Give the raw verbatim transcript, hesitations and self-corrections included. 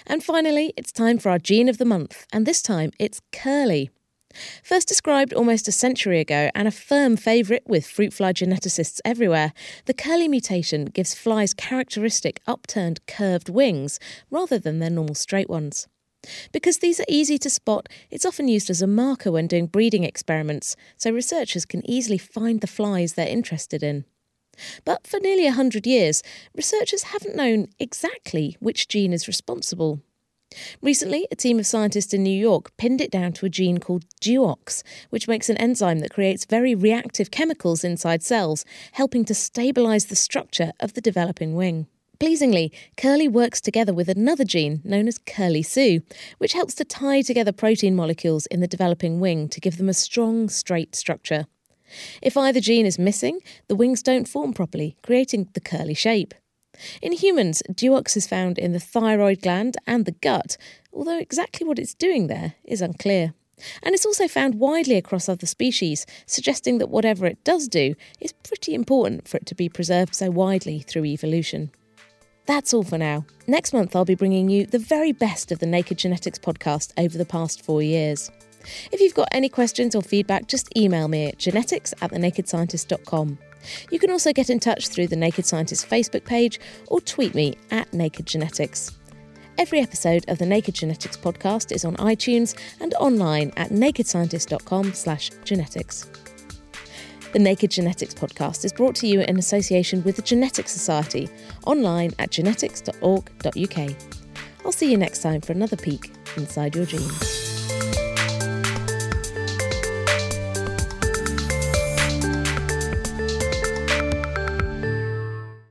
And finally, it's time for our gene of the month, and this time it's curly. First described almost a century ago and a firm favourite with fruit fly geneticists everywhere, the curly mutation gives flies characteristic upturned curved wings rather than their normal straight ones. Because these are easy to spot, it's often used as a marker when doing breeding experiments, so researchers can easily find the flies they're interested in. But for nearly a hundred years, researchers haven't known exactly which gene is responsible. Recently, a team of scientists in New York pinned it down to a gene called Duox, which makes an enzyme that creates very reactive chemicals inside cells, helping to stabilise the structure of the developing wing. Pleasingly, curly works together with another gene known as curly-Su, which helps to tie together protein molecules in the developing wing to give them a strong, straight structure. If either gene is missing, the wings don't form properly, creating the curly shape. In humans, Duox is found in the thyroid gland and the gut, although exactly what it's doing there is unclear. And it's also found widely across other species, suggesting that whatever it does do is pretty important for it to be preserved so widely through evolution. That's all for now. Next month I'll be bringing you the very best of the Naked Genetics podcast over the past four years. If you've got any questions or feedback, just email me at genetics at the naked scientist dot com. You can also get in touch through the Naked Scientist Facebook page or tweet me at Naked Genetics. Every episode of the Naked Genetics podcast is on iTunes and online at naked scientist dot com slash genetics. The Naked Genetics podcast is brought to you in association with the Genetics Society, online at genetics dot org dot uk. I'll see you next time for another peek inside your genes.